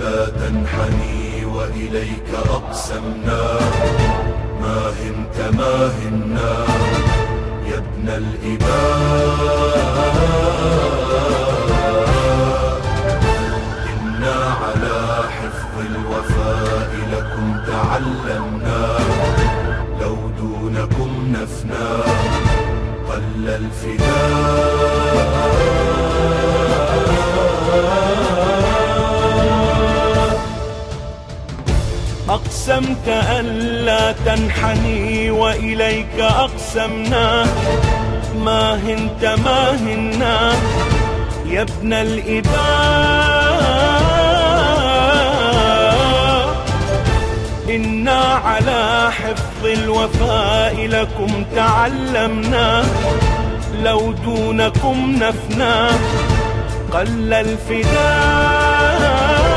ألا تنحني وإليك أقسمنا، ما هنت ما هنا يا ابن الإباء. إنا على حفظ الوفاء لكم تعلمنا، لو دونكم نفنا قل الفداء. أقسمت ألا تنحني وإليك أقسمنا، ما هنت ما هنا يا ابن الإباء. إنا على حفظ الوفاء لكم تعلمنا، لو دونكم نفنا قل الفداء.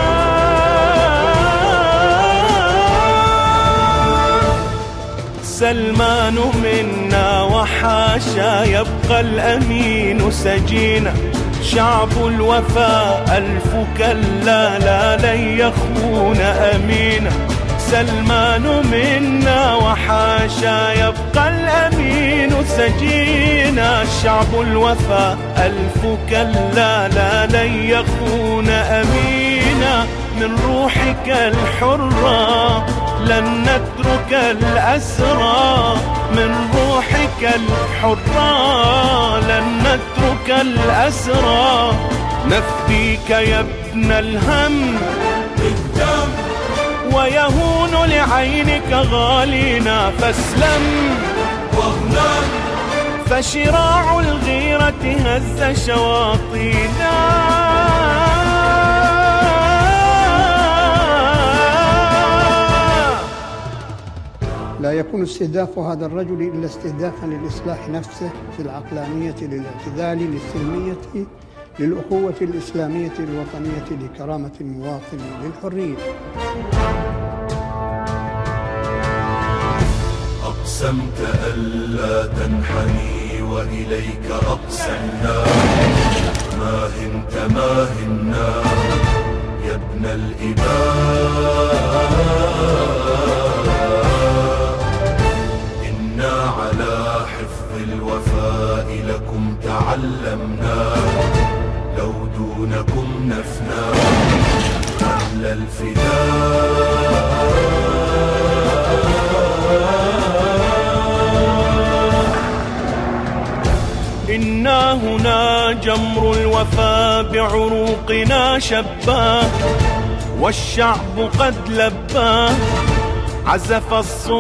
سلمان منا وحاشا يبقى الأمين سجينا، شعب الوفاء ألف كلا لا لن يخون أمينا. سلمان منا وحاشا يبقى الأمين سجينا، شعب الوفاء ألف كلا لا لن يخون أمينا. من روحك الحرة لن نترك الأسرى، من روحك الحرة لن نترك الأسرى. نفديك يا ابن الهم بالدم، ويهون لعينك غالينا فاسلم واغنم. فشراع الغيرة هز شواطينا، لا يكون استهداف هذا الرجل إلا استهدافا للإصلاح نفسه، في العقلانية، للاعتدال، للسلمية، للأخوة الإسلامية الوطنية، لكرامة المواطن، للحرية. أقسمت ألا تنحني وإليك أقسمنا، ما هنت ما هنا يا ابن الإباء. إنا على حفظ الوفاء لكم تعلمنا، لو دونكم نفنا قل الفداء. إنا هنا جمر الوفا بعروقنا شبا، والشعب قد لبى عزف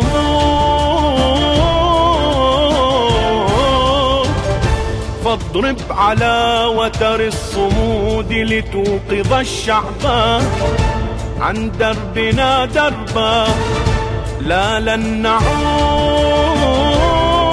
الصمود. فاضرب على وتر الصمود لتوقظ الشعب عن دربنا دربا، لا لن نعود.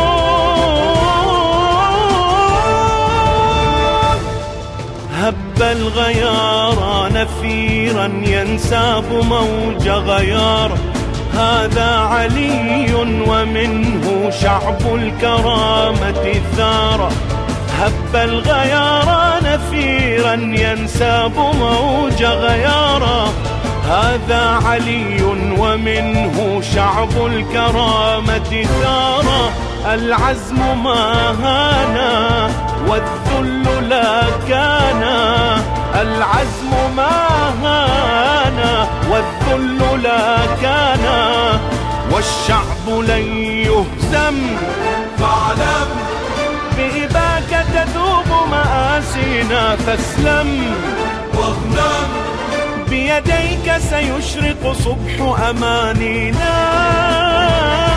هب الغيار نفيرا ينساب موج غيار، هذا علي ومنه شعب الكرامة ثار. هب الغيار نفيرا ينساب موج غيار، هذا علي ومنه شعب الكرامة ثار. العزم ما هانا والذل لا كان، العزم ما هانا والذل لا كان. والشعب لن يهزم فاعلم، بإباك تذوب مآسينا فاسلم واغنم. بيديك سيشرق صبح أمانينا.